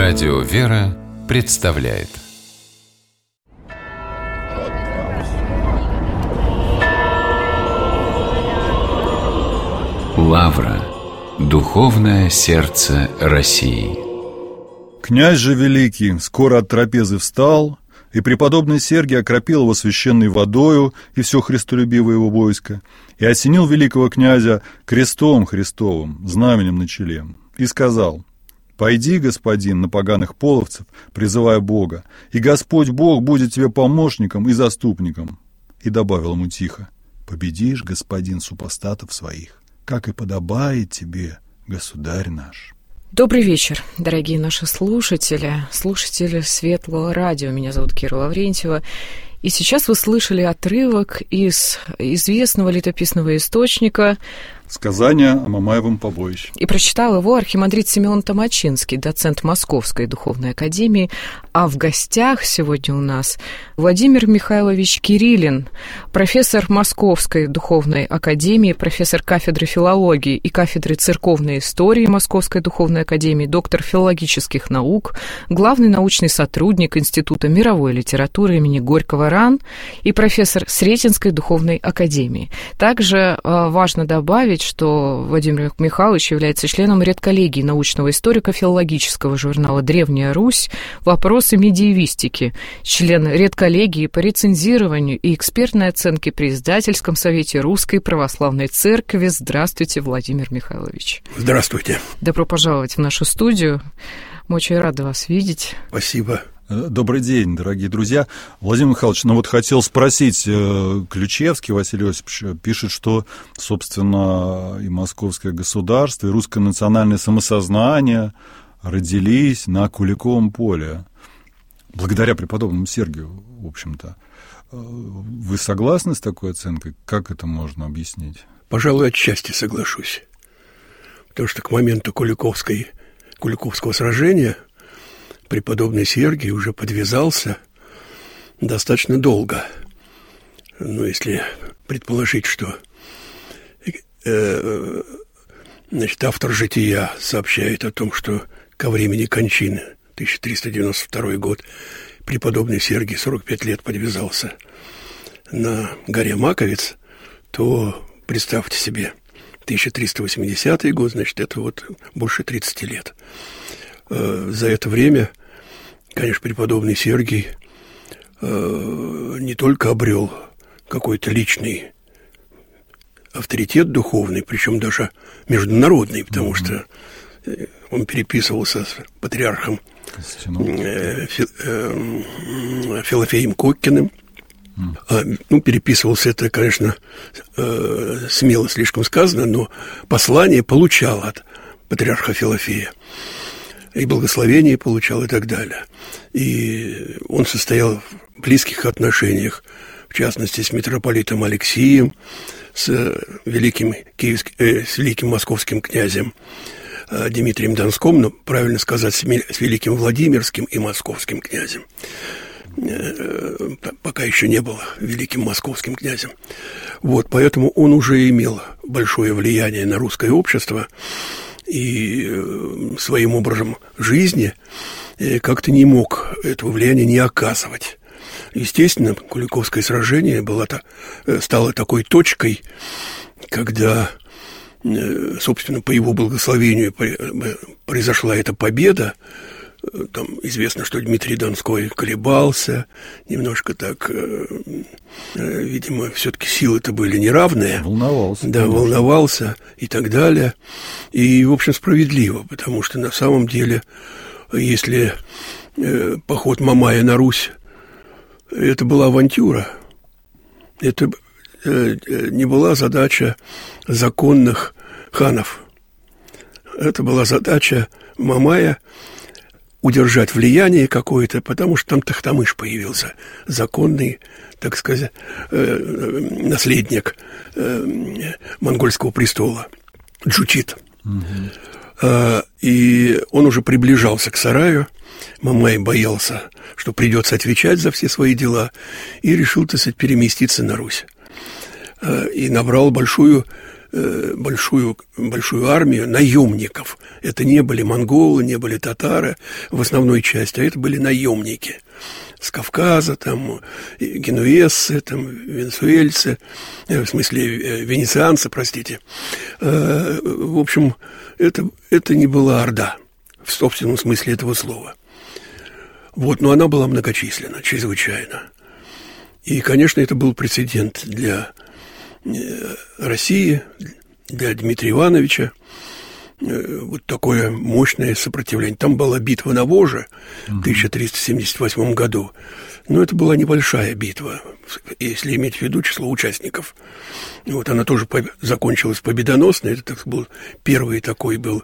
Радио «Вера» представляет. Лавра. Духовное сердце России. Князь же великий скоро от трапезы встал, и преподобный Сергий окропил его священной водою и все христолюбивое его войско, и осенил великого князя крестом Христовым, знаменем на челе, и сказал: «Пойди, господин, на поганых половцев, призывая Бога, и Господь Бог будет тебе помощником и заступником». И добавил ему тихо: «Победишь, господин, супостатов своих, как и подобает тебе, государь наш». Добрый вечер, дорогие наши слушатели Светлого радио. Меня зовут Кира Лаврентьева. И сейчас вы слышали отрывок из известного летописного источника «Сказание о Мамаевом побоище». И прочитал его архимандрит Симеон Томачинский, доцент Московской духовной академии. А в гостях сегодня у нас Владимир Михайлович Кириллин, профессор Московской духовной академии, профессор кафедры филологии и кафедры церковной истории Московской духовной академии, доктор филологических наук, главный научный сотрудник Института мировой литературы имени Горького РАН и профессор Сретенской духовной академии. Также важно добавить, что Владимир Михайлович является членом редколлегии научного историко-филологического журнала «Древняя Русь. Вопросы медиевистики», член редколлегии по рецензированию и экспертной оценке при Издательском совете Русской Православной Церкви. Здравствуйте, Владимир Михайлович. Здравствуйте. Добро пожаловать в нашу студию. Мы очень рады вас видеть. Спасибо. Добрый день, дорогие друзья. Владимир Михайлович, хотел спросить, Ключевский Василий Осипович пишет, что, собственно, и московское государство, и русское национальное самосознание родились на Куликовом поле. Благодаря преподобному Сергию, в общем-то. Вы согласны с такой оценкой? Как это можно объяснить? Пожалуй, отчасти соглашусь. Потому что к моменту Куликовского сражения преподобный Сергий уже подвязался достаточно долго. Но если предположить, что автор «Жития» сообщает о том, что ко времени кончины, 1392 год, преподобный Сергий 45 лет подвязался на горе Маковец, то представьте себе, 1380 год, это больше 30 лет. За это время, конечно, преподобный Сергий не только обрел какой-то личный авторитет духовный, причем даже международный, потому что он переписывался с патриархом Филофеем Коккиным. Переписывался это, конечно, смело слишком сказано, но послание получал от патриарха Филофея. И благословение получал, и так далее. И он состоял в близких отношениях, в частности, с митрополитом Алексием, с великим московским князем Дмитрием Донским, но, правильно сказать, с великим Владимирским и московским князем. Пока еще не был великим московским князем. Поэтому он уже имел большое влияние на русское общество, и своим образом жизни как-то не мог этого влияния не оказывать. Естественно, Куликовское сражение стало такой точкой, когда, собственно, по его благословению произошла эта победа. Там известно, что Дмитрий Донской колебался, немножко так, видимо, все-таки силы-то были неравные. Волновался. Да, конечно. Волновался и так далее. И, в общем, справедливо, потому что на самом деле, если поход Мамая на Русь, это была авантюра, это не была задача законных ханов. Это была задача Мамая удержать влияние какое-то, потому что там Тохтамыш появился, законный, так сказать, наследник монгольского престола, Джучит. И он уже приближался к сараю. Мамай боялся, что придется отвечать за все свои дела, и решил, переместиться на Русь. И набрал большую большую армию наемников. Это не были монголы, не были татары в основной части, а это были наемники с Кавказа, там, генуэзцы, там, венесуэльцы, в смысле, венецианцы, простите. В общем, это не была орда, в собственном смысле этого слова. Вот, но она была многочисленна, чрезвычайно. И, конечно, это был прецедент для России, для Дмитрия Ивановича. Вот такое мощное сопротивление. Там была битва на Воже в 1378 году. Но это была небольшая битва, если иметь в виду число участников. Вот она тоже закончилась победоносно. Это так, был первый такой был...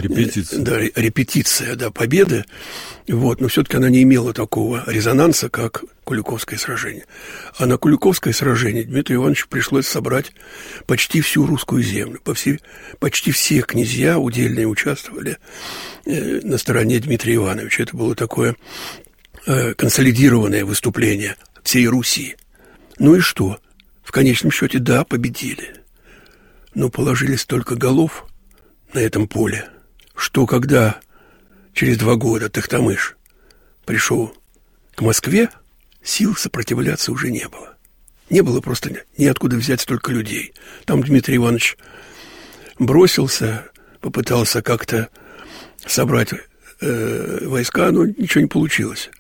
Репетиция победы. Вот, но все-таки она не имела такого резонанса, как Куликовское сражение. А на Куликовское сражение Дмитрию Ивановичу пришлось собрать почти всю русскую землю. Почти все князья удельные участвовали на стороне Дмитрия Ивановича. Это было такое консолидированное выступление всей Руси. Ну и что? В конечном счете, да, победили. Но положили столько голов на этом поле, что когда через 2 года Тохтамыш пришел к Москве, сил сопротивляться уже не было. Не было просто неоткуда взять столько людей. Там Дмитрий Иванович бросился, попытался как-то собрать войска, но ничего не получилось.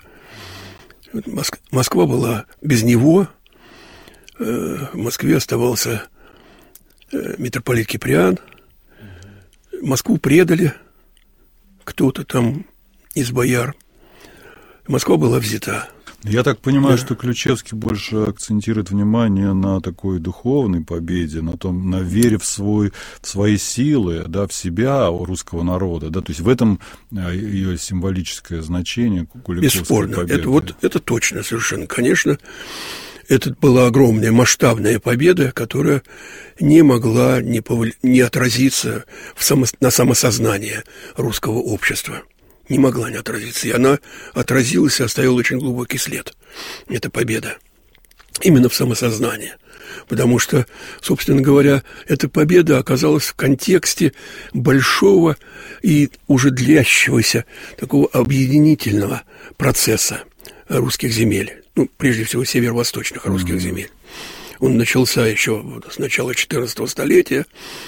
Москва была без него. В Москве оставался митрополит Киприан. Москву предали кто-то там из бояр. Москва была взята. Я так понимаю, что Ключевский больше акцентирует внимание на такой духовной победе, на вере в свои силы, да, в себя русского народа, да, то есть в этом ее символическое значение Куликовской бесспорно. победы. Это точно совершенно. Конечно, это была огромная масштабная победа, которая не могла не отразиться на самосознании русского общества. Не могла не отразиться. И она отразилась и оставила очень глубокий след. Эта победа. Именно в самосознании. Потому что, собственно говоря, эта победа оказалась в контексте большого и уже длящегося такого объединительного процесса русских земель. Ну, прежде всего, северо-восточных русских земель. Он начался еще с начала XIV столетия.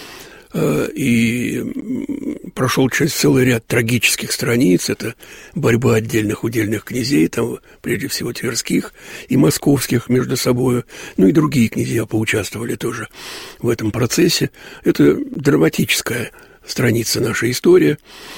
И прошел через целый ряд трагических страниц. Это борьба отдельных удельных князей, там, прежде всего, тверских и московских между собой. Ну и другие князья поучаствовали тоже в этом процессе. Это драматическая страница нашей истории,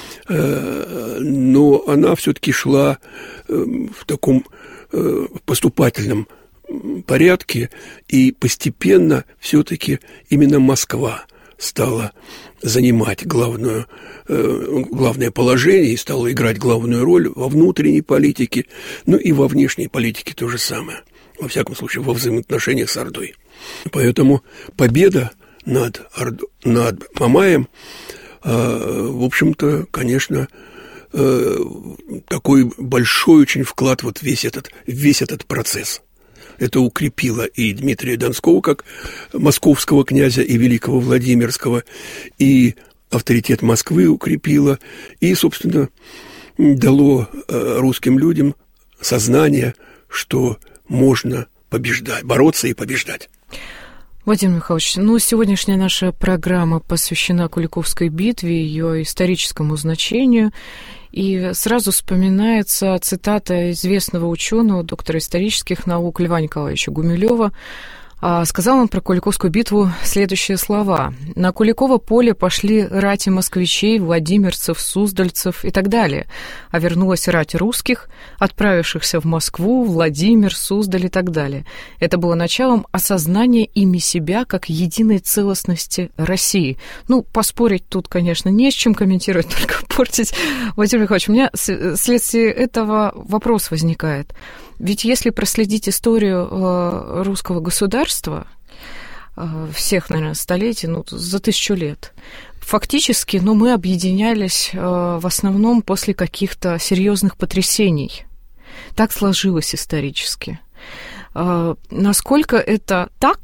но она все-таки шла в таком поступательном порядке, и постепенно все-таки именно Москва стала занимать главное положение и стала играть главную роль во внутренней политике, ну и во внешней политике то же самое. Во всяком случае, во взаимоотношениях с Ордой. Поэтому победа над Мамаем, в общем-то, конечно, такой большой очень вклад вот весь этот процесс. Это укрепило и Дмитрия Донского, как московского князя и великого Владимирского, и авторитет Москвы укрепило, и, собственно, дало русским людям сознание, что можно побеждать, бороться и побеждать. Владимир Михайлович, сегодняшняя наша программа посвящена Куликовской битве, ее историческому значению. И сразу вспоминается цитата известного ученого, доктора исторических наук Льва Николаевича Гумилева. Сказал он про Куликовскую битву следующие слова. «На Куликово поле пошли рати москвичей, владимирцев, суздальцев и так далее. А вернулась рать русских, отправившихся в Москву, Владимир, Суздаль и так далее. Это было началом осознания ими себя как единой целостности России». Поспорить тут, конечно, не с чем, комментировать, только портить. Владимир Михайлович, у меня вследствие этого вопрос возникает. Ведь если проследить историю русского государства всех, наверное, столетий, за 1000 лет, фактически, мы объединялись в основном после каких-то серьезных потрясений. Так сложилось исторически. Насколько это так,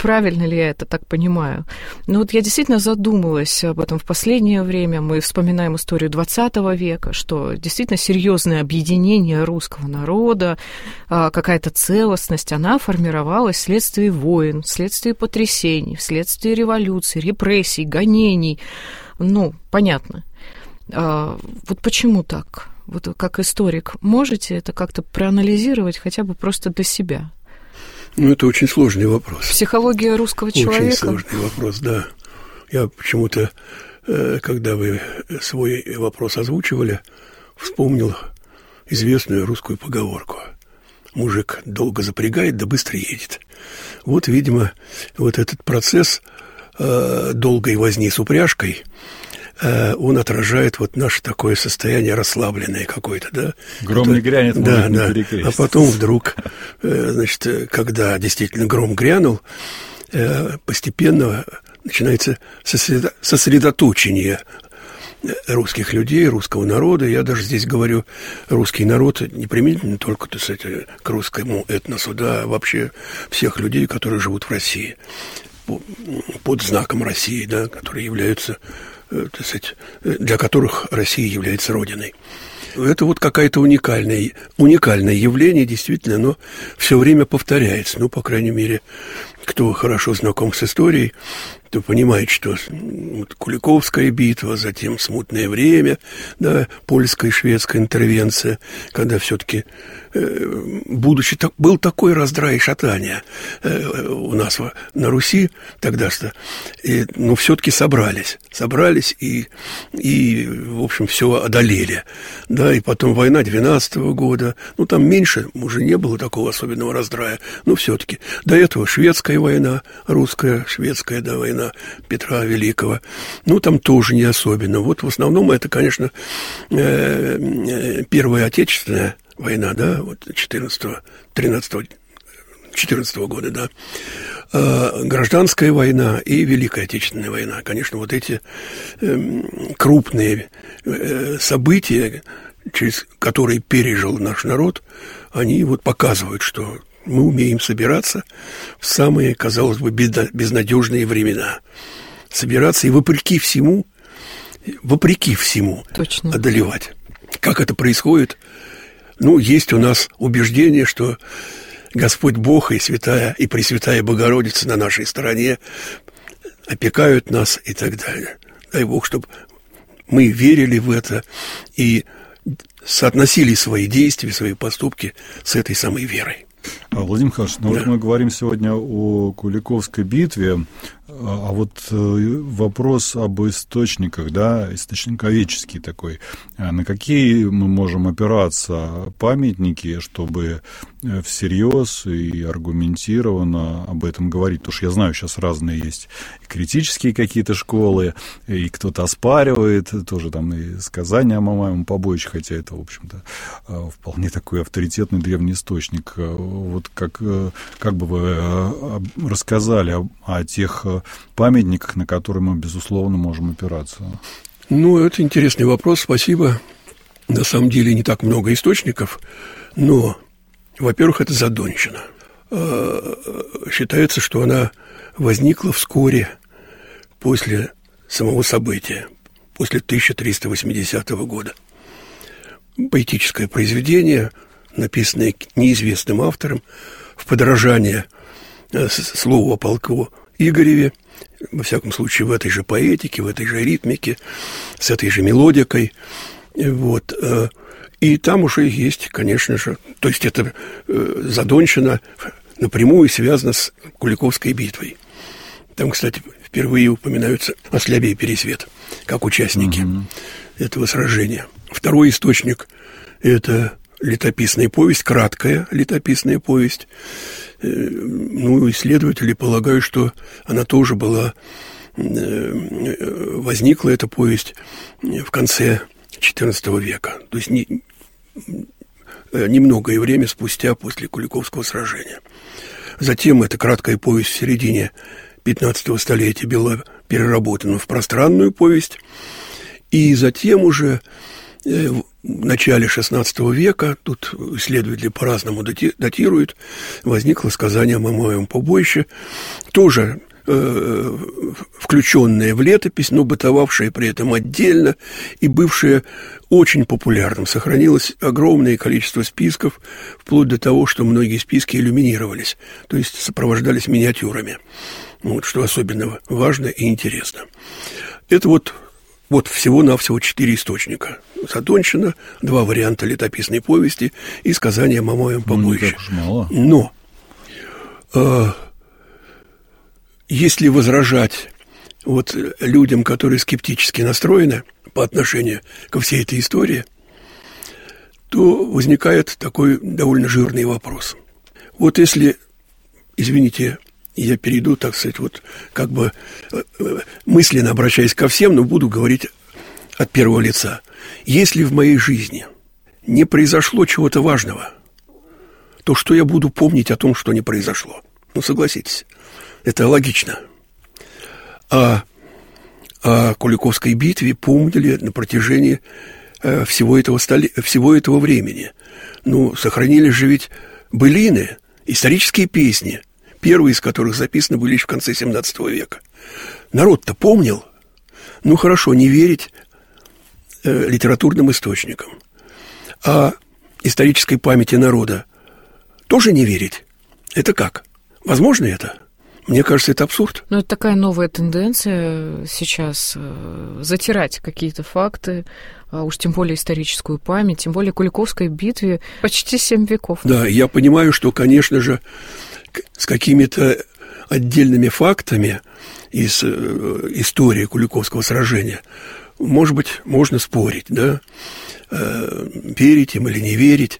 правильно ли я это так понимаю. Но вот я действительно задумалась об этом в последнее время. Мы вспоминаем историю XX века, что действительно серьезное объединение русского народа, какая-то целостность, она формировалась вследствие войн, вследствие потрясений, вследствие революций, репрессий, гонений. Ну, понятно. Вот почему так? Вот как историк, можете это как-то проанализировать хотя бы просто для себя? Ну, это очень сложный вопрос. Психология русского человека? Очень сложный вопрос, да. Я почему-то, когда вы свой вопрос озвучивали, вспомнил известную русскую поговорку. Мужик долго запрягает, да быстро едет. Вот, видимо, вот этот процесс долгой возни с упряжкой, он отражает вот наше такое состояние расслабленное какое-то, да. Гром не грянет, мужик не перекрестится. А потом вдруг, значит, когда действительно гром грянул, постепенно начинается сосредоточение русских людей, русского народа. Я даже здесь говорю русский народ не применительно только, так сказать, к русскому этносу, да, а вообще всех людей, которые живут в России, под знаком России, да, которые являются, так сказать, для которых Россия является родиной. Это вот какое-то уникальное явление, действительно, оно все время повторяется. Ну, по крайней мере, кто хорошо знаком с историей, то понимает, что вот Куликовская битва, затем смутное время, да, польская и шведская интервенция, когда все-таки, будучи был такой раздрай и шатание у нас на Руси тогда-то, но все-таки собрались и, в общем, все одолели. Да, и потом война 12-го года, ну, там меньше, уже не было такого особенного раздрая, но все-таки. До этого шведская война, русская, шведская, да, война Петра Великого, ну, там тоже не особенно. Вот в основном это, конечно, Первая Отечественная война, да, вот 14-го года, да, Гражданская война и Великая Отечественная война. Конечно, вот эти крупные события, через которые пережил наш народ, они вот показывают, что мы умеем собираться в самые, казалось бы, безнадежные времена. Собираться и вопреки всему Точно. Одолевать. Как это происходит? Ну, есть у нас убеждение, что Господь Бог и Святая и Пресвятая Богородица на нашей стороне опекают нас и так далее. Дай Бог, чтобы мы верили в это и соотносили свои действия, свои поступки с этой самой верой. Владимир Михайлович, ну, да. Вот мы говорим сегодня о Куликовской битве, а вот вопрос об источниках, да, источниковедческий такой. На какие мы можем опираться памятники, чтобы всерьез и аргументированно об этом говорить? Потому что я знаю, сейчас разные есть и критические какие-то школы, и кто-то оспаривает, тоже там и сказания о Мамаевом побоище, хотя это, в общем-то, вполне такой авторитетный древний источник. Вот как бы вы рассказали о тех памятниках, на которые мы, безусловно, можем опираться? Ну, это интересный вопрос, спасибо. На самом деле не так много источников, но, во-первых, это Задонщина. Считается, что она возникла вскоре после самого события, после 1380 года. Поэтическое произведение, написанное неизвестным автором, в подражание слову о полку Игореве, во всяком случае, в этой же поэтике, в этой же ритмике, с этой же мелодикой. Вот. И там уже есть, конечно же, то есть это Задонщина напрямую связана с Куликовской битвой. Там, кстати, впервые упоминаются Ослябе и Пересвет как участники этого сражения. Второй источник – это летописная повесть, краткая летописная повесть. Ну, исследователи полагают, что она тоже была, возникла эта повесть в конце XIV века, то есть немногое время спустя после Куликовского сражения. Затем эта краткая повесть в середине 15-го столетия была переработана в пространную повесть, и затем уже начале XVI века, тут исследователи по-разному датируют, возникло сказание о Мамаевом побоище, тоже включенное в летопись, но бытовавшее при этом отдельно и бывшее очень популярным. Сохранилось огромное количество списков, вплоть до того, что многие списки иллюминировались, то есть сопровождались миниатюрами, вот, что особенно важно и интересно. Это вот всего-навсего 4 источника. Задонщина, 2 варианта летописной повести и сказание о Мамаевом побоище. Но если возражать вот людям, которые скептически настроены по отношению ко всей этой истории, то возникает такой довольно жирный вопрос. Вот если, извините, я перейду, так сказать, вот как бы мысленно обращаясь ко всем, но буду говорить от первого лица. Если в моей жизни не произошло чего-то важного, то что я буду помнить о том, что не произошло? Ну, согласитесь, это логично. О Куликовской битве помнили на протяжении всего этого времени. Ну, сохранились же ведь былины, исторические песни, первые из которых записаны были еще в конце XVII века. Народ-то помнил. Ну, хорошо, не верить литературным источникам. А исторической памяти народа тоже не верить. Это как? Возможно это? Мне кажется, это абсурд. Но это такая новая тенденция сейчас затирать какие-то факты, уж тем более историческую память, тем более Куликовской битве почти 7 веков. Да, я понимаю, что, конечно же, с какими-то отдельными фактами из истории Куликовского сражения, может быть, можно спорить, да, верить им или не верить,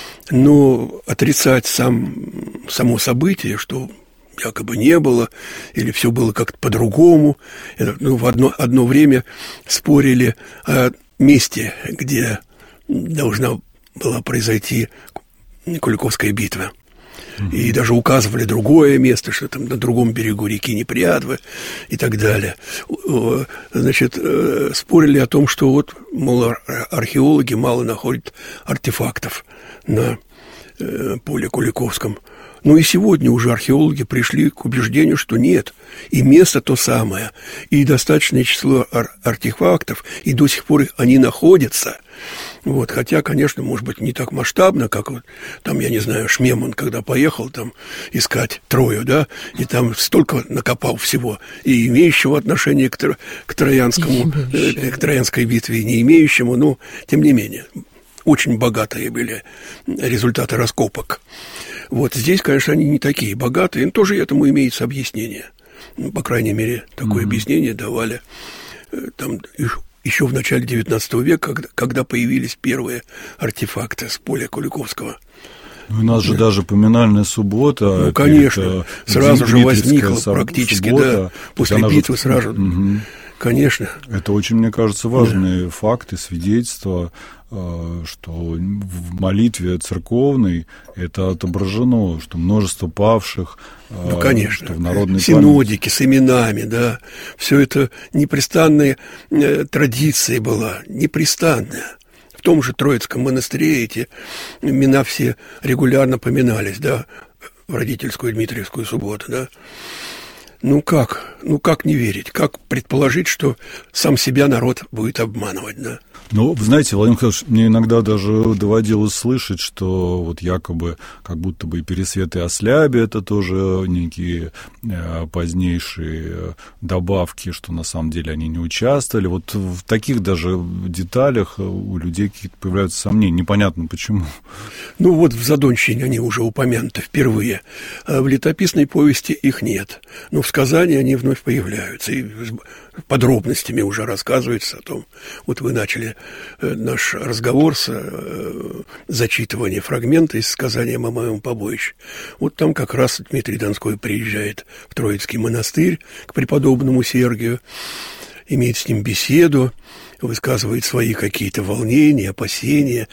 но отрицать само событие, что якобы не было, или все было как-то по-другому. В одно время спорили о месте, где должна была произойти Куликовская битва. И даже указывали другое место, что там на другом берегу реки Непрядвы и так далее. Значит, спорили о том, что вот, мол, археологи мало находят артефактов на поле Куликовском. Но и сегодня уже археологи пришли к убеждению, что нет, и место то самое, и достаточное число артефактов, и до сих пор они находятся. Вот, хотя, конечно, может быть, не так масштабно, как вот там, я не знаю, Шмеман, когда поехал там искать Трою, да, и там столько накопал всего, и имеющего отношения к Троянскому, к Троянской битве, и не имеющему, но тем не менее, очень богатые были результаты раскопок. Вот здесь, конечно, они не такие богатые, но тоже этому имеется объяснение. Ну, по крайней мере, такое объяснение давали там еще в начале XIX века, когда появились первые артефакты с поля Куликовского. У нас же даже поминальная суббота. Ну, конечно, сразу же возникла практически, суббота, да, после битвы сразу. Конечно. Это очень, мне кажется, важные факты, свидетельства, что в молитве церковной это отображено, что множество павших, ну, конечно, что в народной синодики с именами, да, все это непрестанная традиция была, непрестанная. В том же Троицком монастыре эти имена все регулярно поминались, да, в родительскую Дмитриевскую субботу, да. Ну как не верить? Как предположить, что сам себя народ будет обманывать, да? Ну, вы знаете, Владимир Михайлович, мне иногда даже доводилось слышать, что вот якобы как будто бы и Пересвет, и Ослябе это тоже некие позднейшие добавки, что на самом деле они не участвовали. Вот в таких даже деталях у людей какие-то появляются сомнения. Непонятно почему. Ну вот в Задонщине они уже упомянуты впервые, а в летописной повести их нет. Но в сказании они вновь появляются, и подробностями уже рассказывается о том. Вот вы начали наш разговор с зачитывания фрагмента из сказания о Мамаевом побоище. Вот там как раз Дмитрий Донской приезжает в Троицкий монастырь к преподобному Сергию, имеет с ним беседу, высказывает свои какие-то волнения, опасения,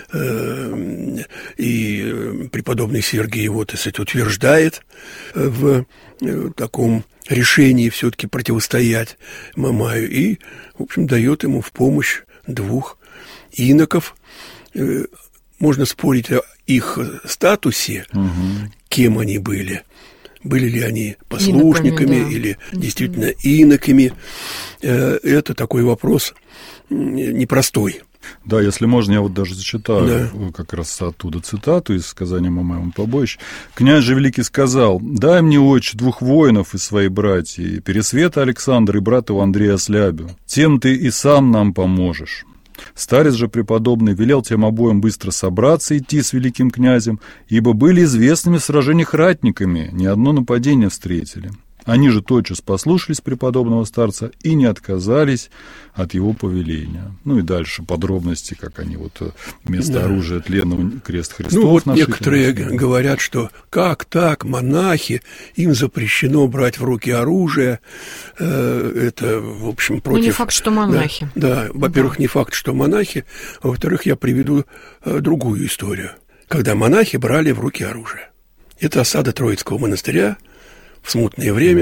и преподобный Сергий его, так сказать, утверждает в таком решении все-таки противостоять Мамаю и, в общем, дает ему в помощь двух иноков. Можно спорить о их статусе, кем они были. Были ли они послушниками, да, или действительно иноками. Это такой вопрос непростой. Да, если можно, я вот даже зачитаю как раз оттуда цитату из сказания Мамаева побоища. «Князь же великий сказал: дай мне, отче, 2 воинов из своей братьи, Пересвета Александра и брата его Андрея Слябю. Тем ты и сам нам поможешь». Старец же преподобный велел тем обоим быстро собраться и идти с великим князем, ибо были известными в сражениях ратниками, ни одно нападение встретили. Они же тотчас послушались преподобного старца и не отказались от его повеления. Ну и дальше подробности, как они вот вместо оружия тленного крест Христов. Ну вот некоторые говорят, что как так, монахи, им запрещено брать в руки оружие. Это, в общем, против... Ну не факт, что монахи. Да, во-первых, не факт, что монахи, а во-вторых, я приведу другую историю. Когда монахи брали в руки оружие. Это осада Троицкого монастыря в смутное время,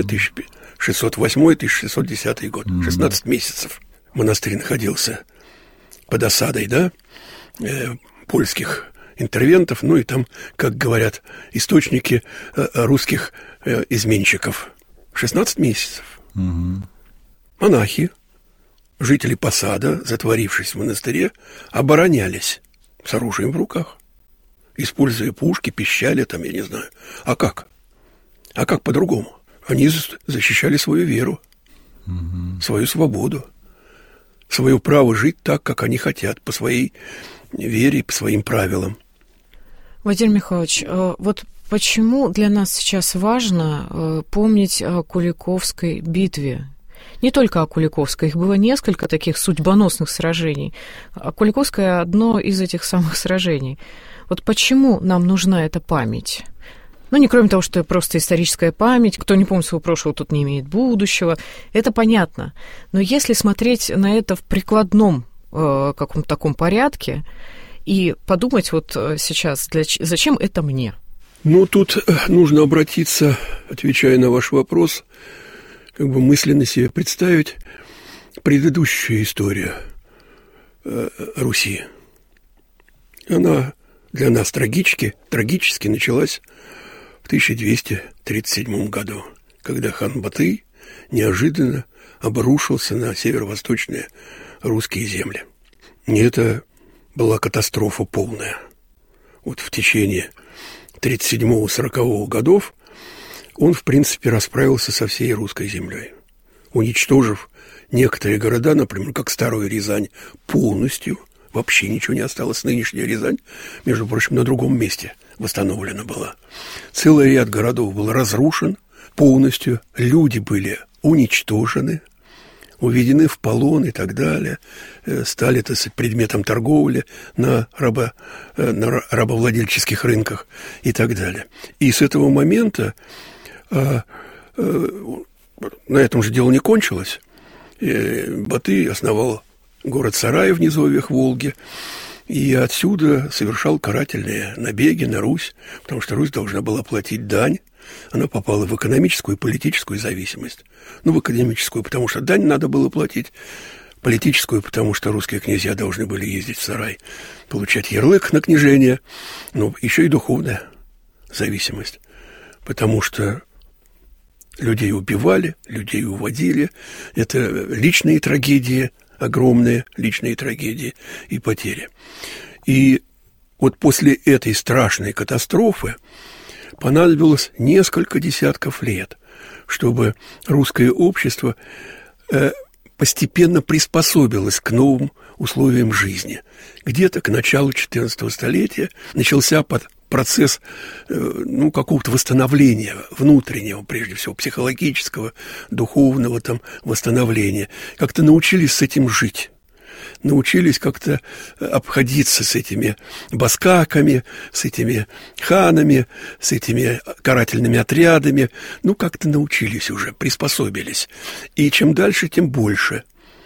1608-1610 год, 16 месяцев монастырь находился под осадой, да, польских интервентов, ну и там, как говорят источники, русских изменщиков. 16 месяцев. Монахи, жители посада, затворившись в монастыре, оборонялись с оружием в руках, используя пушки, пищали там, я не знаю. А как? А как по-другому? Они защищали свою веру, свою свободу, свое право жить так, как они хотят, по своей вере, по своим правилам. Владимир Михайлович, вот почему для нас сейчас важно помнить о Куликовской битве? Не только о Куликовской, их было несколько таких судьбоносных сражений. А Куликовская – одно из этих самых сражений. Вот почему нам нужна эта память? Ну, не кроме того, что это просто историческая память, кто не помнит своего прошлого, тот не имеет будущего, это понятно. Но если смотреть на это в прикладном каком-то таком порядке и подумать вот сейчас, зачем это мне? Ну, тут нужно обратиться, отвечая на ваш вопрос, как бы мысленно себе представить предыдущую историю Руси. Она для нас трагически началась в 1237 году, когда хан Батый неожиданно обрушился на северо-восточные русские земли. И это была катастрофа полная. Вот в течение 37-40 годов он, в принципе, расправился со всей русской землей, уничтожив некоторые города, например, как Старую Рязань, полностью. Вообще ничего не осталось. Нынешняя Рязань, между прочим, на другом месте восстановлена была. Целый ряд городов был разрушен полностью, люди были уничтожены, уведены в полон и так далее, стали, так сказать, предметом торговли на рабовладельческих рынках и так далее. И с этого момента на этом же дело не кончилось. Батый основал город Сарай в низовьях Волги, и отсюда совершал карательные набеги на Русь, потому что Русь должна была платить дань. Она попала в экономическую и политическую зависимость. Ну, в экономическую, потому что дань надо было платить, политическую, потому что русские князья должны были ездить в Сарай, получать ярлык на княжение, но еще и духовная зависимость, потому что людей убивали, людей уводили. Это личные трагедии, огромные личные трагедии и потери. И вот после этой страшной катастрофы понадобилось несколько десятков лет, чтобы русское общество постепенно приспособилось к новым условиям жизни. Где-то к началу XIV столетия начался процесс какого-то восстановления внутреннего, прежде всего психологического, духовного там восстановления. Как-то научились с этим жить. Научились как-то обходиться с этими баскаками, с этими ханами, с этими карательными отрядами. Как-то научились уже, приспособились. И чем дальше, тем больше.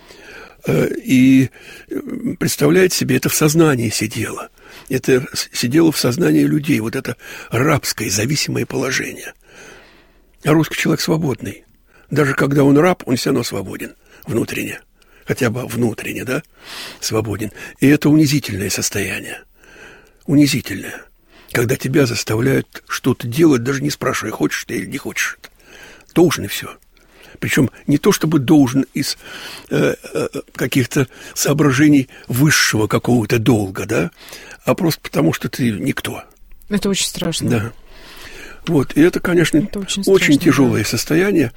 И представляете себе, это в сознании сидело. Это сидело в сознании людей, вот это рабское, зависимое положение. А русский человек свободный. Даже когда он раб, он все равно свободен внутренне. хотя бы внутренне, да, свободен. И это унизительное состояние. Унизительное. Когда тебя заставляют что-то делать, даже не спрашивая, хочешь ты или не хочешь. Должен и все. Причем не то чтобы должен из каких-то соображений высшего какого-то долга, да, а просто потому, что ты никто. Это очень страшно. Да. Вот, и это, конечно, это очень тяжелое состояние,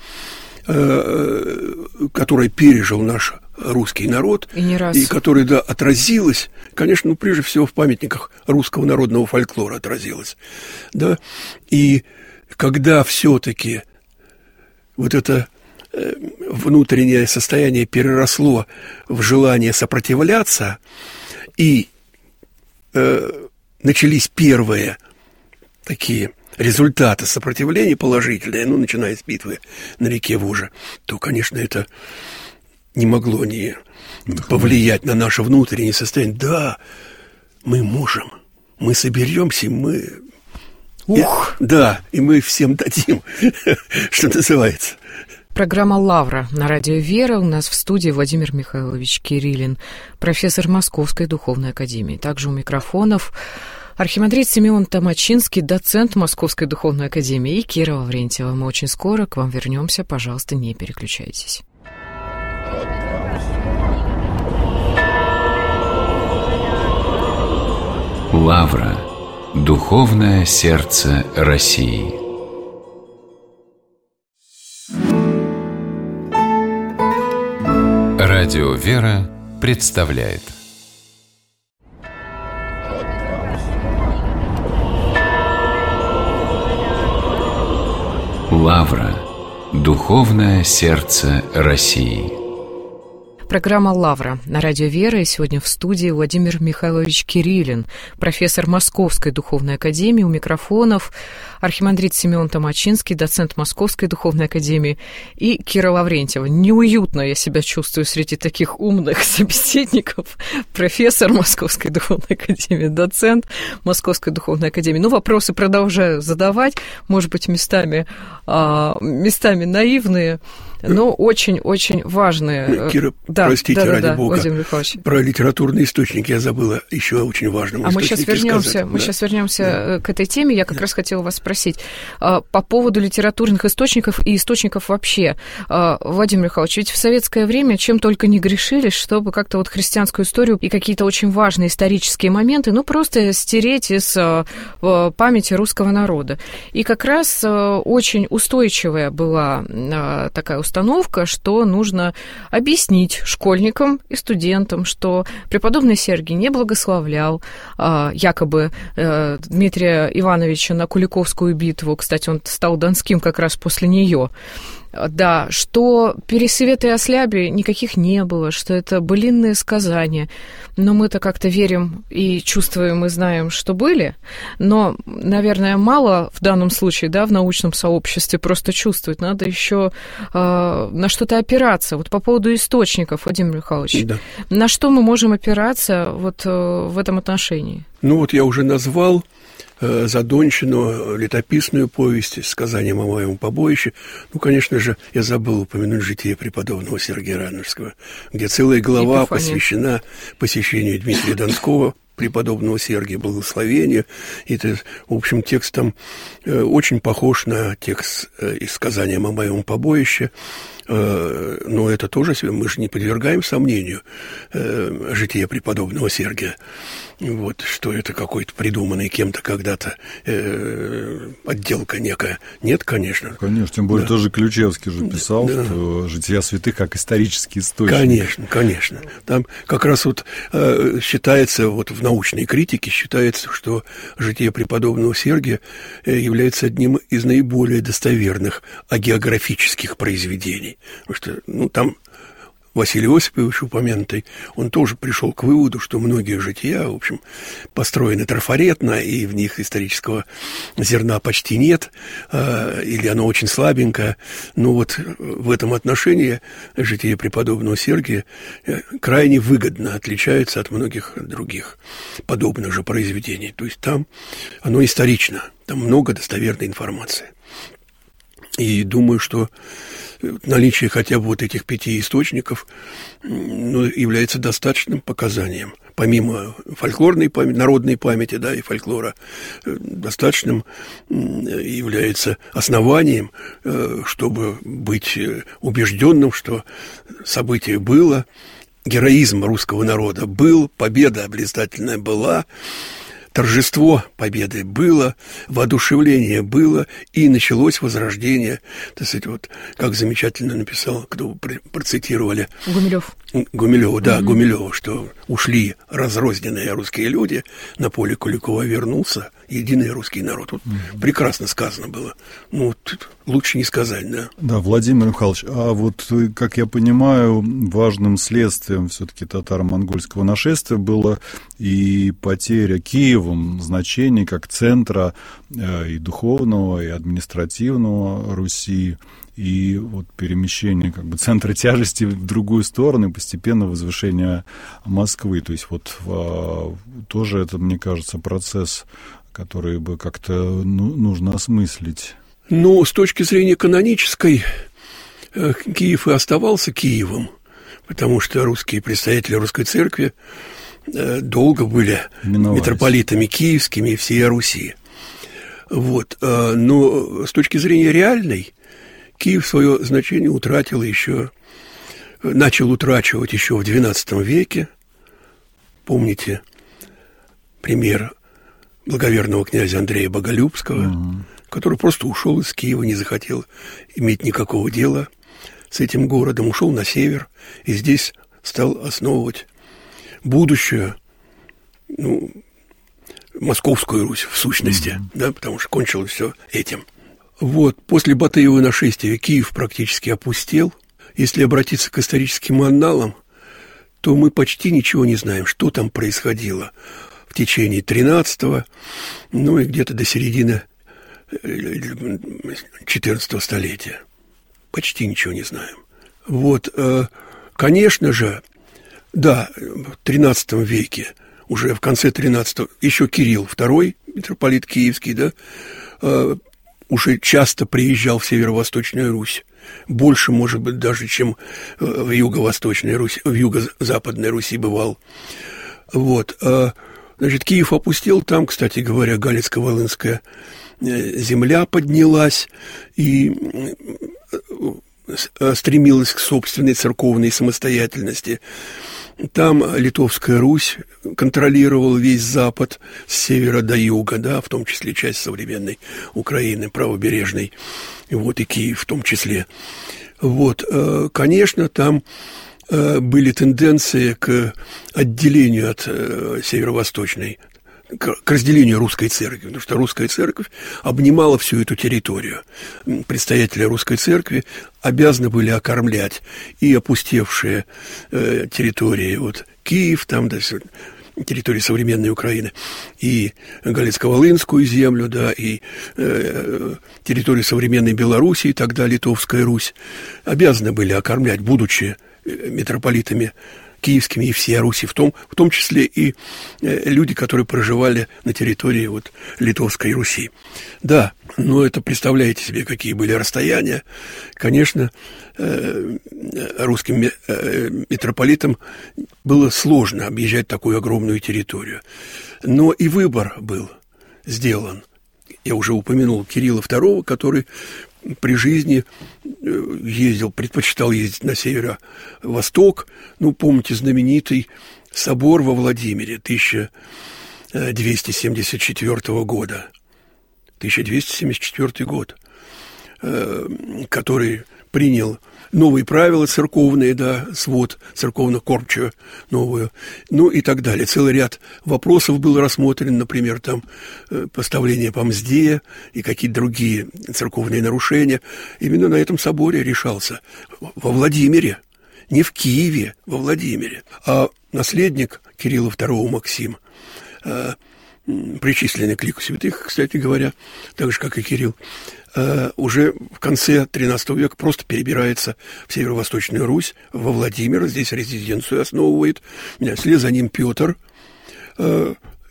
которое пережил наш русский народ, и не раз. И которое, да, отразилось, конечно, ну, прежде всего в памятниках русского народного фольклора отразилось, да, и когда все-таки вот это внутреннее состояние переросло в желание сопротивляться, и начались первые такие результаты сопротивления положительные, ну, начиная с битвы на реке Вожа, то, конечно, это не могло не повлиять на наше внутреннее состояние. Да, мы можем, мы соберемся, мы... и мы всем дадим, что называется. Программа «Лавра» на радио «Вера». У нас в студии Владимир Михайлович Кириллин, профессор Московской духовной академии. Также у микрофонов архимандрит Симеон Томачинский, доцент Московской духовной академии, и Кира Лаврентьева. Мы очень скоро к вам вернемся. Пожалуйста, не переключайтесь. Лавра. Духовное сердце России. Радио «Вера» представляет. Лавра. Духовное сердце России. Программа «Лавра» на радио «Вера», и сегодня в студии Владимир Михайлович Кириллин, профессор Московской духовной академии, у микрофонов архимандрит Симеон Томачинский, доцент Московской духовной академии, и Кира Лаврентьева. Неуютно я себя чувствую среди таких умных собеседников. Профессор Московской духовной академии, доцент Московской духовной академии. Ну, вопросы продолжаю задавать, может быть, местами наивные, но очень-очень важные. Кира, да, простите, ради Бога, Владимир Михайлович. Про литературный источник я забыла еще очень важному источнике сказать. Мы сейчас вернемся к этой теме. Я как раз хотела вас спросить по поводу литературных источников и источников вообще. Владимир Михайлович, ведь в советское время чем только не грешили, чтобы как-то вот христианскую историю и какие-то очень важные исторические моменты, ну, просто стереть из памяти русского народа. И как раз очень устойчивая была такая установка, что нужно объяснить школьникам и студентам, что преподобный Сергий не благословлял якобы Дмитрия Ивановича на Куликовскую битву. Кстати, он стал донским как раз после нее. Да, что пересветы о сляби никаких не было, что это былинные сказания. Но мы-то как-то верим и чувствуем, и знаем, что были. Но, наверное, мало в данном случае, да, в научном сообществе просто чувствовать. Надо еще на что-то опираться. Вот по поводу источников, Владимир Михайлович, да. На что мы можем опираться вот в этом отношении? Ну вот я уже назвал Задонщину, летописную повесть, сказанием о моем побоище. Ну, конечно же, я забыл упомянуть житие преподобного Сергия Радонежского, где целая глава посвящена посещению Дмитрия Донского, преподобного Сергия, благословения. И это, в общем, текст там очень похож на текст из сказания о моем побоище. Но это тоже, мы же не подвергаем сомнению житие преподобного Сергия. Вот, что это какой-то придуманный кем-то когда-то отделка некая. Нет, конечно. Конечно, тем более тоже Ключевский же писал, что жития святых как исторический источник. Конечно, конечно. Там как раз вот считается, вот в научной критике считается, что житие преподобного Сергия является одним из наиболее достоверных агеографических произведений. Потому что, ну, там Василий Осипович упомянутый, он тоже пришел к выводу, что многие жития, в общем, построены трафаретно, и в них исторического зерна почти нет, или оно очень слабенькое. Но вот в этом отношении житие преподобного Сергия крайне выгодно отличается от многих других подобных же произведений. То есть там оно исторично, там много достоверной информации. И думаю, что наличие хотя бы вот этих 5 источников является достаточным показанием. Помимо фольклорной памяти, народной памяти, да, и фольклора, достаточным является основанием, чтобы быть убежденным, что событие было, героизм русского народа был, победа блистательная была, торжество победы было, воодушевление было, и началось возрождение, так сказать, вот как замечательно написал, кто процитировали Гумилёва, да, Гумилёва, что ушли разрозненные русские люди, на поле Куликова вернулся единый русский народ. Вот прекрасно сказано было. Лучше не сказать, да. Да, Владимир Михайлович, а вот, как я понимаю, важным следствием все-таки татаро-монгольского нашествия было и потеря Киевом значений как центра и духовного, и административного Руси, и вот перемещение как бы центра тяжести в другую сторону, и постепенно возвышение Москвы. То есть вот тоже это, мне кажется, процесс, который бы как-то нужно осмыслить. Ну, с точки зрения канонической, Киев и оставался Киевом, потому что русские представители русской церкви долго были митрополитами киевскими и всей Руси. Вот. Но с точки зрения реальной, Киев свое значение начал утрачивать еще в XII веке. Помните пример благоверного князя Андрея Боголюбского, который просто ушел из Киева, не захотел иметь никакого дела с этим городом, ушел на север и здесь стал основывать будущую, Московскую Русь в сущности, да, потому что кончилось все этим. Вот, после Батыева нашествия Киев практически опустел. Если обратиться к историческим анналам, то мы почти ничего не знаем, что там происходило в течение 13-го, и где-то до середины 14 столетия. Почти ничего не знаем. Вот, конечно же, да, в 13 веке, уже в конце 13-го, еще Кирилл II, митрополит киевский, да, уже часто приезжал в Северо-Восточную Русь. Больше, может быть, даже, чем в Юго-Восточной Руси, в Юго-Западной Руси бывал. Вот. Значит, Киев опустел. Там, кстати говоря, Галицко-Волынская земля поднялась и стремилась к собственной церковной самостоятельности. Там Литовская Русь контролировала весь Запад с севера до юга, да, в том числе часть современной Украины, правобережной, вот и Киев в том числе. Вот, конечно, там были тенденции к отделению от северо-восточной, к разделению русской церкви, потому что русская церковь обнимала всю эту территорию. Предстоятели русской церкви обязаны были окормлять и опустевшие территории, вот Киев, там, да, территории современной Украины, и Галицко-Волынскую землю, да, и территорию современной Белоруссии, и тогда Литовская Русь, обязаны были окормлять, будучи митрополитами киевскими и всей Руси, в том числе и люди, которые проживали на территории вот Литовской Руси. Да, но это представляете себе, какие были расстояния. Конечно, русским митрополитам было сложно объезжать такую огромную территорию. Но и выбор был сделан. Я уже упомянул Кирилла II, который при жизни предпочитал ездить на северо-восток. Помните знаменитый собор во Владимире 1274 года. 1274 год, который принял новые правила церковные, да, свод церковно-кормчую новую, и так далее. Целый ряд вопросов был рассмотрен, например, там поставление по мзде и какие-то другие церковные нарушения. Именно на этом соборе решался во Владимире, не в Киеве, во Владимире. А наследник Кирилла II Максим, причисленный к лику святых, кстати говоря, так же, как и Кирилл, уже в конце XIII века просто перебирается в Северо-Восточную Русь, во Владимир, здесь резиденцию основывает. Вслед за ним Петр,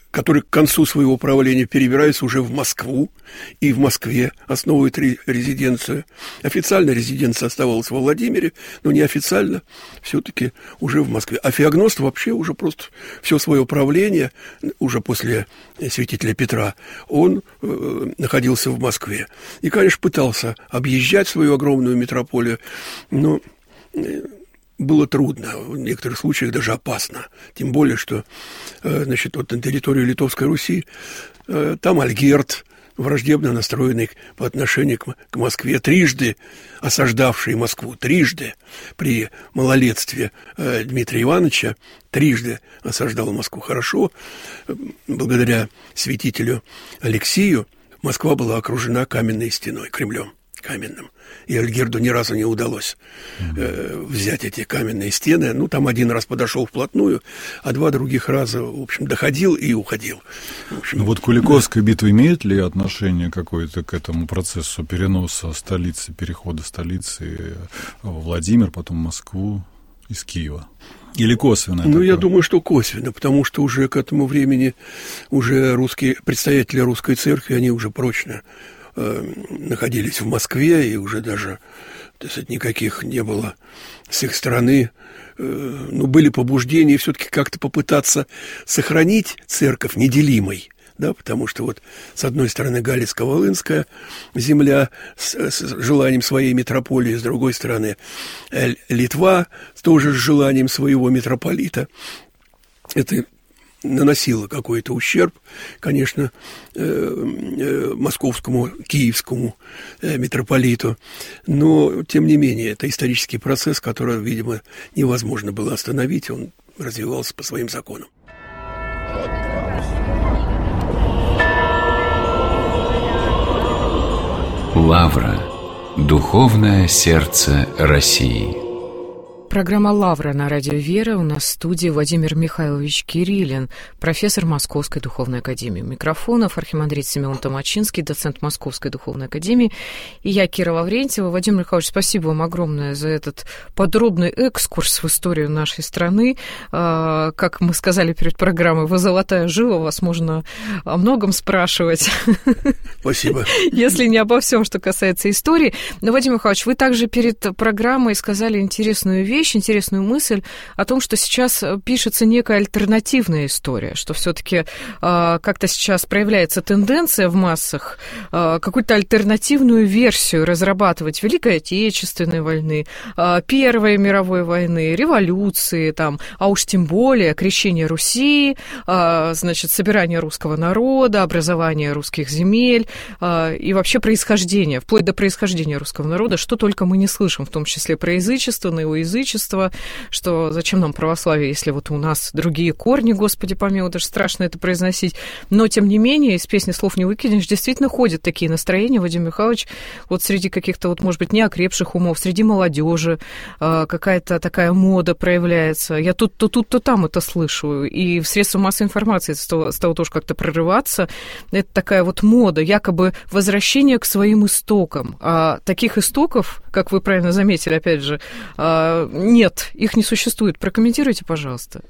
который к концу своего правления перебирается уже в Москву, и в Москве основывает резиденцию. Официально резиденция оставалась во Владимире, но неофициально все-таки уже в Москве. А Феогност вообще уже просто все свое правление, уже после святителя Петра, он находился в Москве. И, конечно, пытался объезжать свою огромную метрополию, но было трудно, в некоторых случаях даже опасно. Тем более, что значит, вот на территории Литовской Руси там Альгерд, враждебно настроенный по отношению к Москве, трижды осаждавший Москву, трижды при малолетстве Дмитрия Ивановича, трижды осаждал Москву. Хорошо, благодаря святителю Алексию Москва была окружена каменной стеной, Кремлем каменным. И Альгерду ни разу не удалось взять эти каменные стены. Ну, там один раз подошел вплотную, а два других раза, в общем, доходил и уходил. В общем, ну, вот Куликовская битва имеет ли отношение какое-то к этому процессу переноса столицы, перехода столицы в Владимир, потом в Москву из Киева? Или косвенно? Ну, я думаю, что косвенно, потому что уже к этому времени уже предстоятели русской церкви, они уже прочно находились в Москве, и уже даже, так сказать, никаких не было с их стороны. Ну, были побуждения все-таки как-то попытаться сохранить церковь неделимой, да, потому что вот с одной стороны Галицко-Волынская земля с желанием своей митрополии, с другой стороны Литва тоже с желанием своего митрополита. Это наносило какой-то ущерб, конечно, московскому, киевскому митрополиту, но, тем не менее, это исторический процесс, который, видимо, невозможно было остановить, он развивался по своим законам. Лавра. Духовное сердце России. Программа «Лавра» на радио «Вера». У нас в студии Владимир Михайлович Кириллин, профессор Московской духовной академии. Микрофонов архимандрит Симеон Томачинский, доцент Московской духовной академии. И я, Кира Лаврентьева. Владимир Михайлович, спасибо вам огромное за этот подробный экскурс в историю нашей страны. Как мы сказали перед программой, вы золотая жила, вас можно о многом спрашивать. Спасибо. Если не обо всем, что касается истории. Но, Владимир Михайлович, вы также перед программой сказали интересную вещь, интересную мысль о том, что сейчас пишется некая альтернативная история, что все-таки как-то сейчас проявляется тенденция в массах какую-то альтернативную версию разрабатывать Великой Отечественной войны, Первой мировой войны, революции, там, а уж тем более крещение Руси, значит, собирание русского народа, образование русских земель и вообще происхождение, вплоть до происхождения русского народа, что только мы не слышим, в том числе про язычество, неоязычество, что зачем нам православие, если вот у нас другие корни, Господи помилуй, даже страшно это произносить. Но, тем не менее, из песни слов не выкинешь, действительно ходят такие настроения, Владимир Михайлович, вот среди каких-то вот, может быть, неокрепших умов, среди молодежи какая-то такая мода проявляется. Я тут, то там это слышу. И в средствах массовой информации это стало тоже как-то прорываться. Это такая вот мода, якобы возвращение к своим истокам. А таких истоков, как вы правильно заметили, опять же, нет, их не существует. Прокомментируйте, пожалуйста.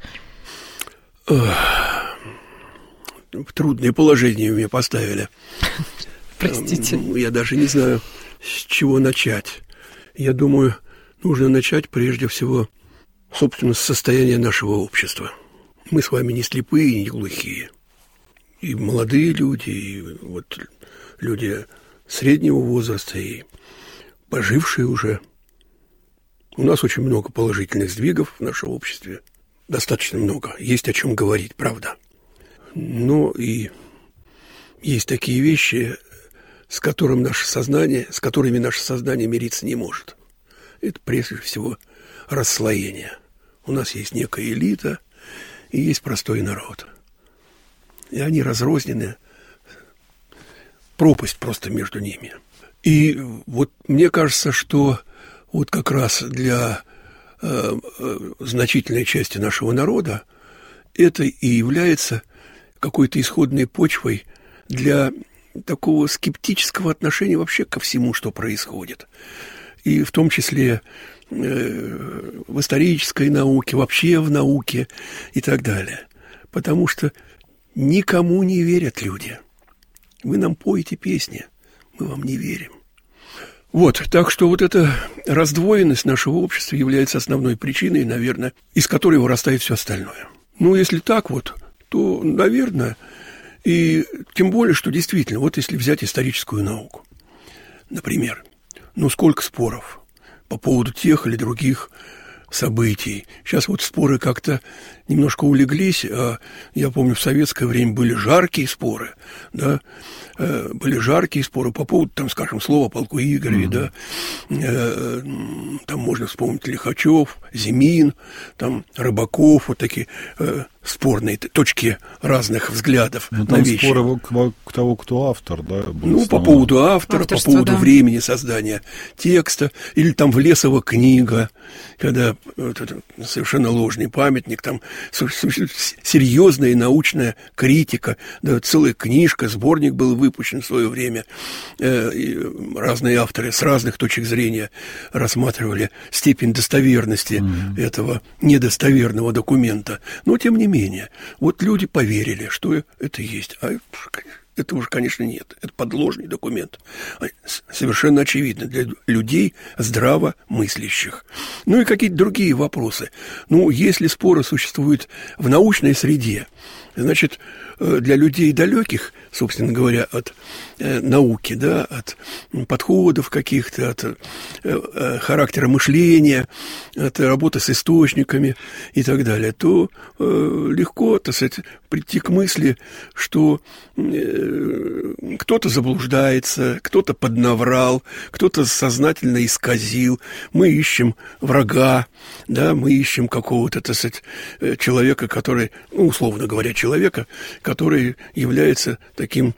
Трудное положение меня поставили. Простите. Я даже не знаю, с чего начать. Я думаю, нужно начать прежде всего, собственно, с состояния нашего общества. Мы с вами не слепые и не глухие. И молодые люди, и вот люди среднего возраста, и пожившие уже. У нас очень много положительных сдвигов в нашем обществе. Достаточно много. Есть о чем говорить, правда. Но и есть такие вещи, с которыми наше сознание мириться не может. Это прежде всего расслоение. У нас есть некая элита и есть простой народ. И они разрознены. Пропасть просто между ними. И вот мне кажется, что вот как раз для значительной части нашего народа это и является какой-то исходной почвой для такого скептического отношения вообще ко всему, что происходит. И в том числе в исторической науке, вообще в науке и так далее. Потому что никому не верят люди. Вы нам поете песни, мы вам не верим. Вот, так что вот эта раздвоенность нашего общества является основной причиной, наверное, из которой вырастает все остальное. Ну, если так вот, то, наверное, и тем более, что действительно, вот если взять историческую науку, например, ну, сколько споров по поводу тех или других событий. Сейчас вот споры как-то немножко улеглись, а я помню, в советское время были жаркие споры, да, были жаркие споры по поводу, там, скажем, слова о полку Игореве, да, там можно вспомнить Лихачев, Зимин, там Рыбаков, вот такие спорные точки разных взглядов на вещи. Споры к того, кто автор, да? Ну, по поводу автора, по поводу времени создания текста, или там Влесова книга, когда совершенно ложный памятник, там серьезная научная критика, да, целая книжка, сборник был выпущен в свое время, и разные авторы с разных точек зрения рассматривали степень достоверности этого недостоверного документа, но тем не менее, вот люди поверили, что это есть, а этого уже, конечно, нет. Это подложный документ. Совершенно очевидно для людей здравомыслящих. Ну и какие-то другие вопросы. Ну, если споры существуют в научной среде, значит, для людей далеких, собственно говоря, от науки, да, от подходов каких-то, от характера мышления, от работы с источниками и так далее, то легко, так сказать, прийти к мысли, что кто-то заблуждается, кто-то поднаврал, кто-то сознательно исказил. Мы ищем врага, да, мы ищем какого-то, так сказать, человека, который, ну, условно говоря, человека, который является таким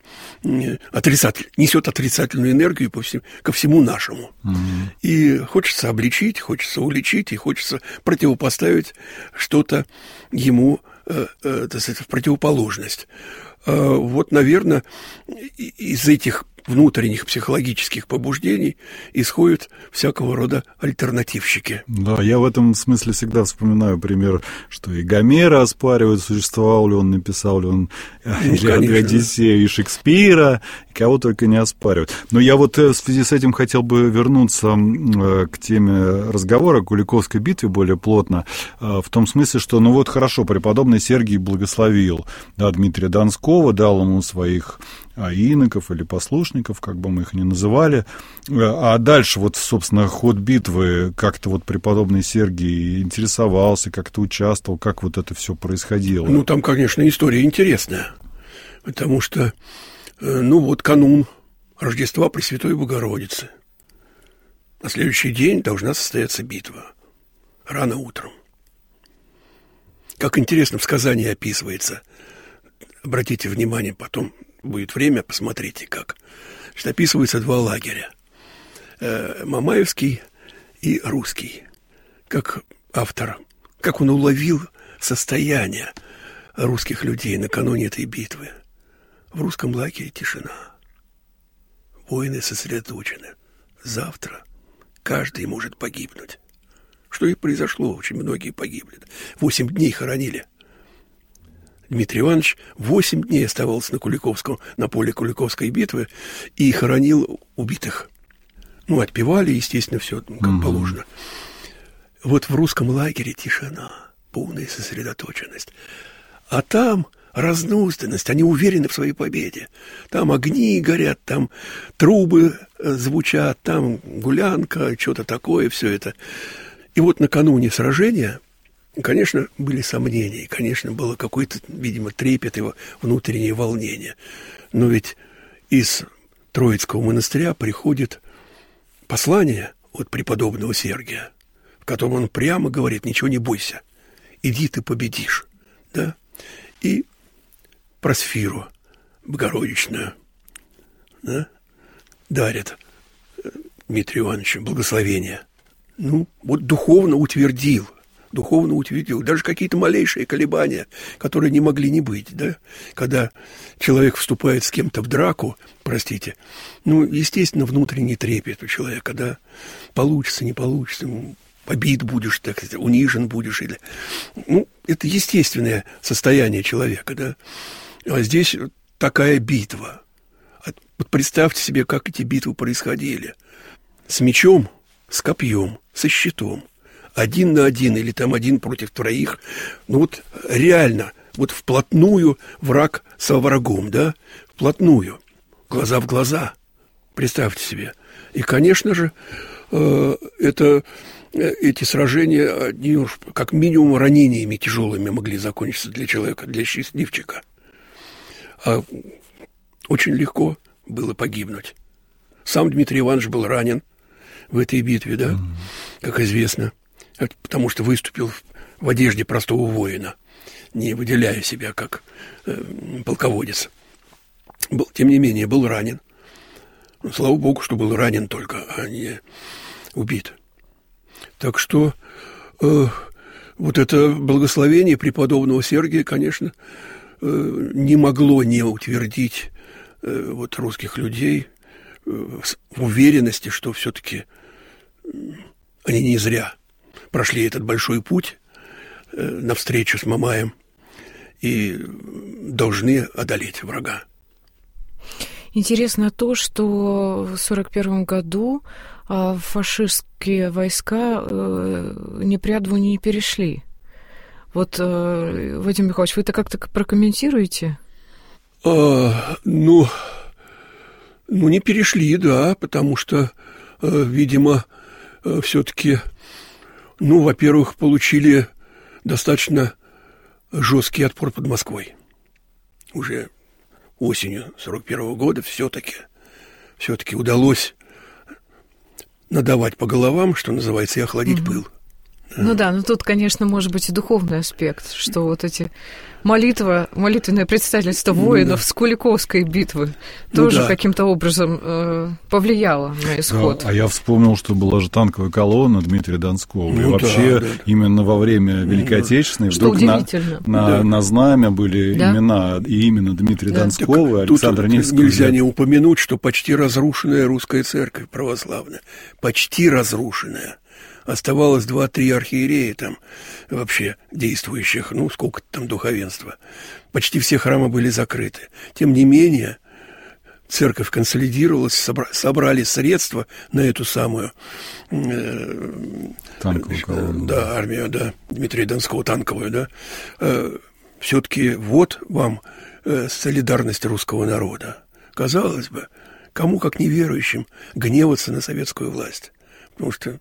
несет отрицательную энергию ко всему нашему. И хочется обличить, хочется уличить, и хочется противопоставить что-то ему, так сказать, в противоположность. Вот, наверное, из этих внутренних психологических побуждений исходят всякого рода альтернативщики. Да, я в этом смысле всегда вспоминаю пример, что и Гомера оспаривают, существовал ли он, написал ли он Одиссею, и Шекспира, и кого только не оспаривают. Но я вот в связи с этим хотел бы вернуться к теме разговора о Куликовской битве более плотно, в том смысле, что, ну вот хорошо, преподобный Сергий благословил, да, Дмитрия Донского, дал ему своих иноков или послушников, как бы мы их ни называли. А дальше вот, собственно, ход битвы, как-то вот преподобный Сергий интересовался, как-то участвовал, как вот это все происходило. Ну, там, конечно, история интересная, потому что, ну, вот канун Рождества Пресвятой Богородицы. На следующий день должна состояться битва, рано утром. Как интересно в сказании описывается. Обратите внимание, потом будет время, посмотрите как. Значит, описываются два лагеря. Мамаевский и русский. Как автор, как он уловил состояние русских людей накануне этой битвы. В русском лагере тишина. Воины сосредоточены. Завтра каждый может погибнуть. Что и произошло, очень многие погибли. 8 дней хоронили. Дмитрий Иванович 8 дней оставался на поле Куликовской битвы и хоронил убитых. Ну, отпевали, естественно, все как положено. Вот в русском лагере тишина, полная сосредоточенность. А там разнузданность, они уверены в своей победе. Там огни горят, там трубы звучат, там гулянка, что-то такое, все это. И вот накануне сражения, конечно, были сомнения, конечно, было какое-то, видимо, трепет и внутреннее волнение. Но ведь из Троицкого монастыря приходит послание от преподобного Сергия, в котором он прямо говорит: ничего не бойся, иди ты победишь. Да? И Просфиру Богородичную, да, дарят Дмитрию Ивановичу благословение. Ну, вот духовно утвердил, даже какие-то малейшие колебания, которые не могли не быть, да, когда человек вступает с кем-то в драку, простите, ну, естественно, внутренний трепет у человека, да, получится, не получится, побит будешь, так сказать, унижен будешь, или, ну, это естественное состояние человека, да, А здесь такая битва. Вот представьте себе, как эти битвы происходили. С мечом, с копьем, со щитом. 1 на 1 или там 1 против 3. Ну вот реально, вот вплотную враг со врагом, да? Вплотную. Глаза в глаза. Представьте себе. И, конечно же, эти сражения, они уж как минимум ранениями тяжелыми могли закончиться для человека, для счастливчика. А очень легко было погибнуть. Сам Дмитрий Иванович был ранен в этой битве, да, как известно, потому что выступил в одежде простого воина, не выделяя себя как полководец. Тем не менее, был ранен. Слава Богу, что был ранен только, а не убит. Так что вот это благословение преподобного Сергия, конечно, не могло не утвердить вот русских людей в уверенности, что все-таки они не зря прошли этот большой путь навстречу с Мамаем и должны одолеть врага. Интересно то, что в 1941 году фашистские войска Непрядву не перешли. Вот, Вадим Михайлович, вы это как-то прокомментируете? Ну, не перешли, да, потому что, видимо, все-таки, во-первых, получили достаточно жесткий отпор под Москвой. Уже осенью 1941 года все-таки удалось надавать по головам, что называется, и охладить пыл. Ну да, но тут, конечно, может быть и духовный аспект, что вот эти молитвенное представительство воинов с Куликовской битвы тоже каким-то образом повлияло на исход. Да, а я вспомнил, что была же танковая колонна Дмитрия Донского. И вообще именно во время Великой Отечественной вдруг на знамя были имена, и именно Дмитрия Донского и Александра Невского. Нельзя не упомянуть, что почти разрушенная русская церковь православная, почти разрушенная. Оставалось 2-3 архиерея там вообще действующих, сколько там духовенства. Почти все храмы были закрыты. Тем не менее, церковь консолидировалась, собрали средства на эту самую танковую колонну. Да, армию, да, Дмитрия Донского, танковую, да. Все-таки вот вам солидарность русского народа. Казалось бы, кому, как неверующим, гневаться на советскую власть? Потому что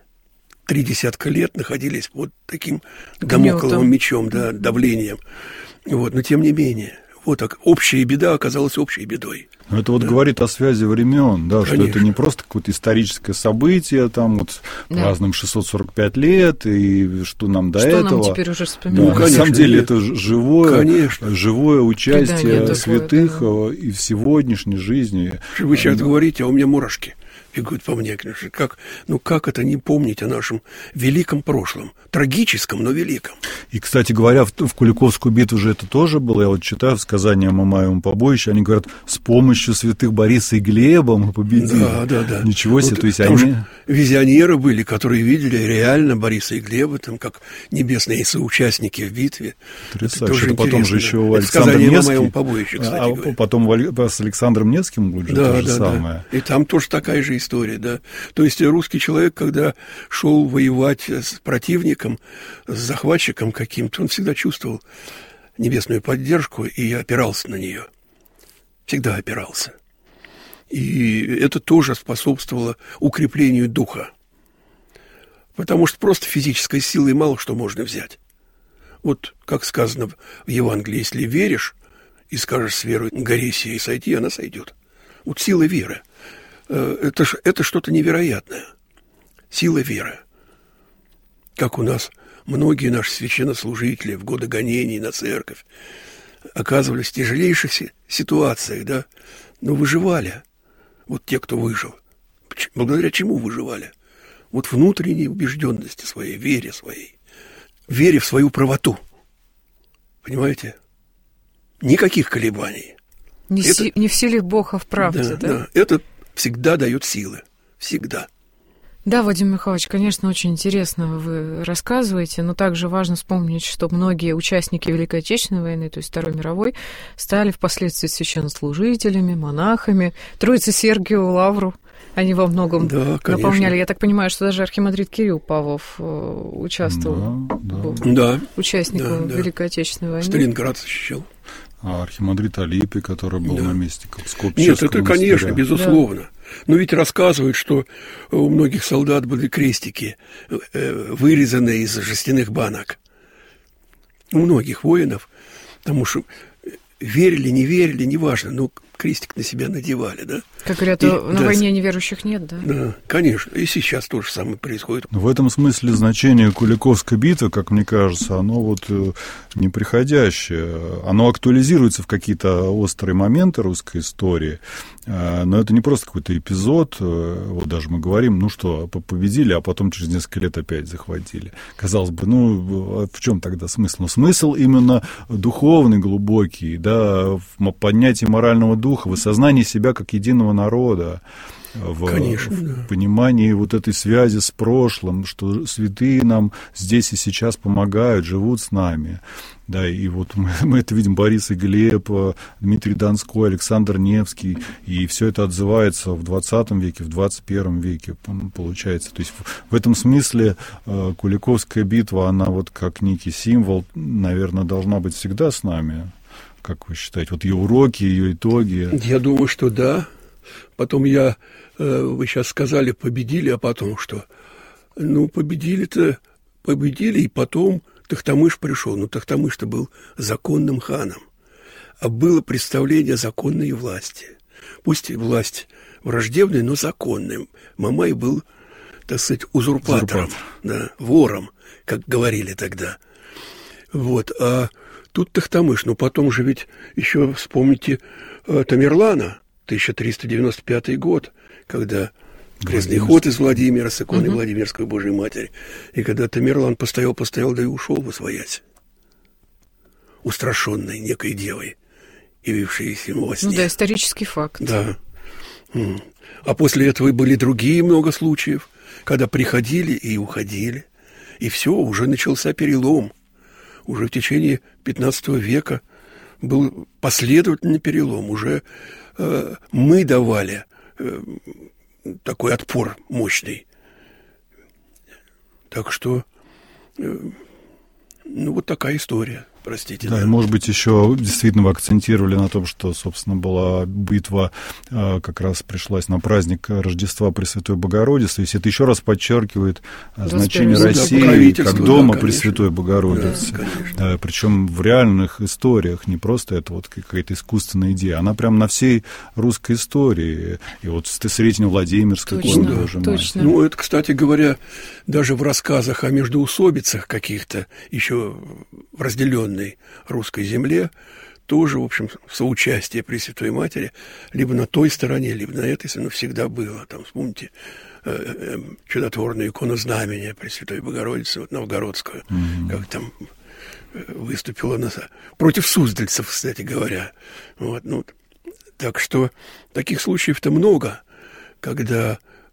30 лет находились под таким дамокловым мечом, да, давлением. Вот, но тем не менее, вот так общая беда оказалась общей бедой. Это говорит о связи времен, да, что это не просто какое-то историческое событие, там разным 645 лет, и что нам до этого. Что нам теперь уже вспоминать? На самом деле это живое участие святых и в сегодняшней жизни. Вы сейчас говорите, а у меня мурашки бегут по мне. Как это не помнить о нашем великом прошлом? Трагическом, но великом. И, кстати говоря, в Куликовскую битву же это тоже было. Я читаю в сказании о Мамаевом побоище, они говорят, с помощью святых Бориса и Глеба мы победили. Да. Ничего себе, то есть там же визионеры были, которые видели реально Бориса и Глеба, там, как небесные соучастники в битве. Это потом же еще Александр Невский, потом с Александром Невским будет же то же самое. И там тоже такая же история, да. То есть русский человек, когда шел воевать с противником, с захватчиком каким-то, он всегда чувствовал небесную поддержку и опирался на нее. Всегда опирался. И это тоже способствовало укреплению духа. Потому что просто физической силой мало что можно взять. Вот, как сказано в Евангелии, если веришь и скажешь с верой горе сей сойти, она сойдет. Вот сила веры. Это что-то невероятное. Сила веры. Как у нас многие наши священнослужители в годы гонений на церковь оказывались в тяжелейших ситуациях, да, но выживали. Вот те, кто выжил. Благодаря чему выживали? Вот внутренней убежденности своей, вере в свою правоту. Понимаете? Никаких колебаний. Не в силе Бога, в правде, да? Да, это всегда дает силы. Всегда. Да, Владимир Михайлович, конечно, очень интересно вы рассказываете, но также важно вспомнить, что многие участники Великой Отечественной войны, то есть Второй мировой, стали впоследствии священнослужителями, монахами. Троице Сергию Лавру они во многом наполняли. Я так понимаю, что даже архимандрит Кирилл Павлов участвовал, был участником Великой Отечественной войны. Сталинград защищал. А архимандрит Алипий, который был наместником Скопчевского монастыря. Нет, это, конечно, безусловно. Но ведь рассказывают, что у многих солдат были крестики, вырезанные из жестяных банок. У многих воинов, потому что верили, не верили, неважно, но крестик на себя надевали, да? Как говорят, на войне неверующих нет, да? Да, конечно, и сейчас то же самое происходит. В этом смысле значение Куликовской битвы, как мне кажется, оно вот неприходящее. Оно актуализируется в какие-то острые моменты русской истории, но это не просто какой-то эпизод, вот даже мы говорим, ну что, победили, а потом через несколько лет опять захватили. Казалось бы, ну в чем тогда смысл? Ну, смысл именно духовный, глубокий, да, в поднятии морального духа, в осознании себя как единого народа, в понимании вот этой связи с прошлым, что святые нам здесь и сейчас помогают, живут с нами. Да, и вот мы это видим, Борис и Глеб, Дмитрий Донской, Александр Невский, и все это отзывается в 20 веке, в 21 веке, получается. То есть в этом смысле Куликовская битва, она вот как некий символ, наверное, должна быть всегда с нами. Как вы считаете? Вот ее уроки, ее итоги? Я думаю, что да. Потом вы сейчас сказали, победили, а потом что? Ну, победили, и потом Тохтамыш пришел. Но Тохтамыш-то был законным ханом. А было представление законной власти. Пусть и власть враждебная, но законная. Мамай был, так сказать, узурпатором, да, вором, как говорили тогда. Вот, а тут Тохтамыш, но потом же ведь еще вспомните Тамерлана, 1395 год, когда крестный ход из Владимира с иконой Владимирской Божией Матери, и когда Тамерлан постоял, да и ушел восвоясь, устрашенный некой девой, явившейся ему во сне. Ну да, исторический факт. Да. А после этого были другие много случаев, когда приходили и уходили, и все, уже начался перелом. Уже в течение 15 века был последовательный перелом. Уже мы давали такой отпор мощный. Так что, вот такая история. Простите. Да, и, может быть, еще действительно вы акцентировали на том, что, собственно, была битва, как раз пришлась на праздник Рождества Пресвятой Богородицы. То есть это еще раз подчеркивает значение России как дома Пресвятой Богородицы. Да, причем в реальных историях, не просто это вот какая-то искусственная идея, она прям на всей русской истории. И вот Сретение Владимирской иконы Божией Матери. Ну, это, кстати говоря, даже в рассказах о междоусобицах каких-то еще в разделенной русской земле тоже, в общем, соучастие Пресвятой Матери либо на той стороне, либо на этой стороне всегда было. Там, вспомните, чудотворную икону знамения Пресвятой Богородицы, вот, новгородскую, как там выступила против суздальцев, кстати говоря. Вот, ну, так что таких случаев-то много, когда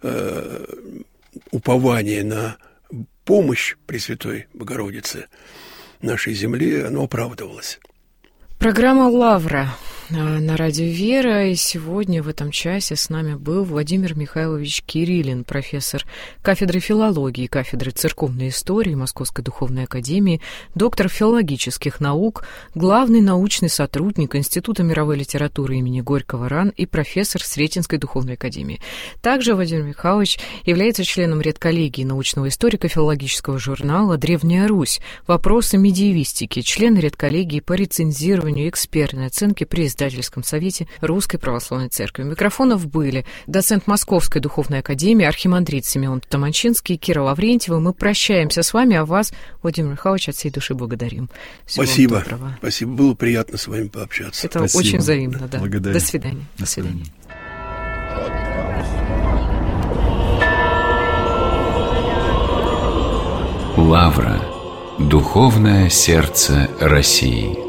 упование на помощь Пресвятой Богородицы нашей земле, оно оправдывалось. Программа «Лавра» на радио «Вера», и сегодня в этом часе с нами был Владимир Михайлович Кириллин, профессор кафедры филологии, кафедры церковной истории Московской духовной академии, доктор филологических наук, главный научный сотрудник Института мировой литературы имени Горького РАН и профессор Сретенской духовной академии. Также Владимир Михайлович является членом редколлегии научного историка филологического журнала «Древняя Русь. Вопросы медиевистики», член редколлегии по рецензированию и экспертной оценки при Издательском совете Русской Православной Церкви. У микрофонов были доцент Московской духовной академии, архимандрит Симеон Тамачинский, Кира Лаврентьева. Мы прощаемся с вами, а вас, Владимир Михайлович, от всей души благодарим. Всего спасибо. Спасибо. Было приятно с вами пообщаться. Это спасибо. Очень взаимно, да. Благодарю. До свидания. До свидания. Лавра. Духовное сердце России.